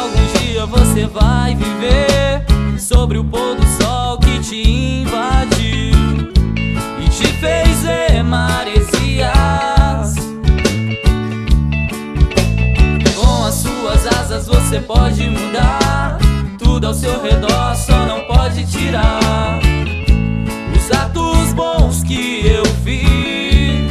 algum dia você vai viver sobre o pôr do sol que te invadiu e te fez ver maresias. Com as suas asas você pode mudar tudo ao seu redor, só não pode tirar os atos bons que eu fiz.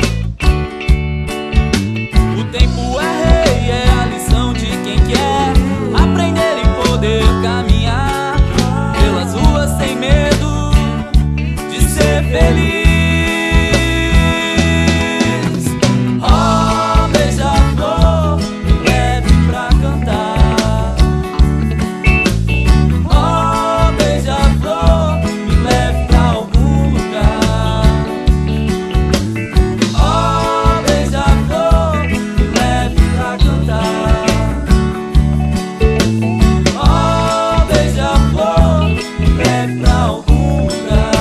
O tempo é rei, é a lição de quem quer aprender e poder caminhar pelas ruas sem medo de ser feliz. Oh, beija-flor, me leve pra cantar. Oh, beija-flor, me leve pra algum lugar. Oh, beija-flor, me leve pra cantar. Oh, beija-flor, me leve pra algum lugar.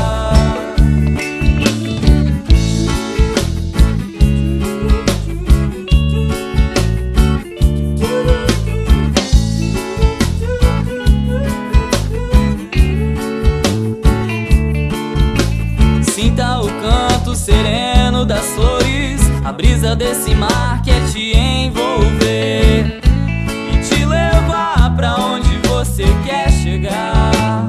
Sinta o canto sereno das flores, a brisa desse mar quer te envolver e te levar pra onde você quer chegar.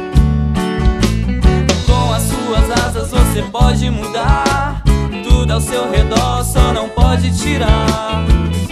Com as suas asas você pode mudar tudo ao seu redor, só não pode tirar